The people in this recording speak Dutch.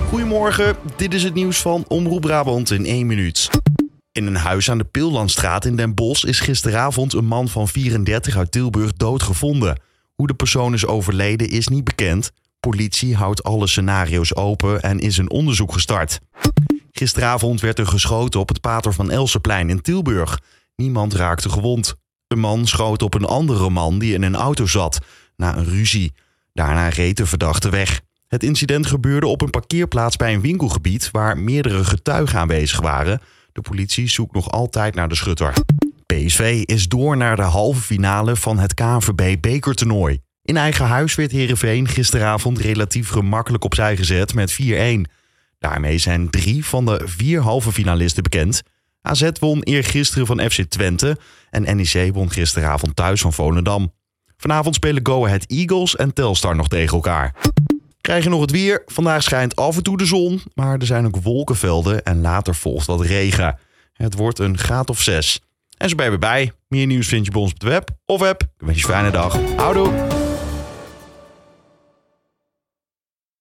Goedemorgen, dit is het nieuws van Omroep Brabant in 1 minuut. In een huis aan de Pillandstraat in Den Bosch is gisteravond een man van 34 uit Tilburg doodgevonden. Hoe de persoon is overleden is niet bekend. Politie houdt alle scenario's open en is een onderzoek gestart. Gisteravond werd er geschoten op het Pater van Elseplein in Tilburg. Niemand raakte gewond. Een man schoot op een andere man die in een auto zat, na een ruzie. Daarna reed de verdachte weg. Het incident gebeurde op een parkeerplaats bij een winkelgebied waar meerdere getuigen aanwezig waren. De politie zoekt nog altijd naar de schutter. PSV is door naar de halve finale van het KNVB-bekertoernooi. In eigen huis werd Heerenveen gisteravond relatief gemakkelijk opzij gezet met 4-1. Daarmee zijn 3 van de 4 halve finalisten bekend. AZ won eergisteren van FC Twente en NEC won gisteravond thuis van Volendam. Vanavond spelen Go Ahead Eagles en Telstar nog tegen elkaar. Krijg je nog het weer? Vandaag schijnt af en toe de zon, maar er zijn ook wolkenvelden en later volgt wat regen. Het wordt een graad of 6. En zo ben je weer bij. Meer nieuws vind je bij ons op de web of app. Ik wens je een fijne dag. Houdoe!